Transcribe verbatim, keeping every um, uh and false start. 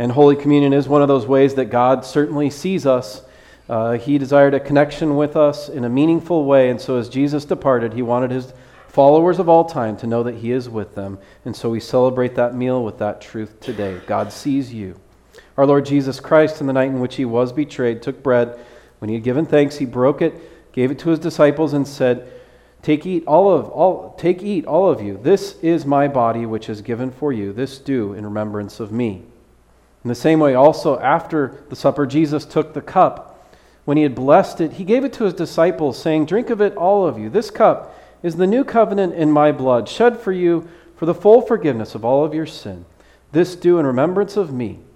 And Holy Communion is one of those ways that God certainly sees us. Uh, he desired a connection with us in a meaningful way, and so as Jesus departed, he wanted his followers of all time to know that he is with them. And so we celebrate that meal with that truth today. God sees you. Our Lord Jesus Christ, in the night in which he was betrayed, took bread. When he had given thanks, he broke it, gave it to his disciples, and said, Take, eat, all of all. Take, eat, all of you. This is my body, which is given for you. This do in remembrance of me. In the same way, also after the supper, Jesus took the cup. When he had blessed it, he gave it to his disciples, saying, Drink of it, all of you. This cup is the new covenant in my blood, shed for you for the full forgiveness of all of your sin. This do in remembrance of me.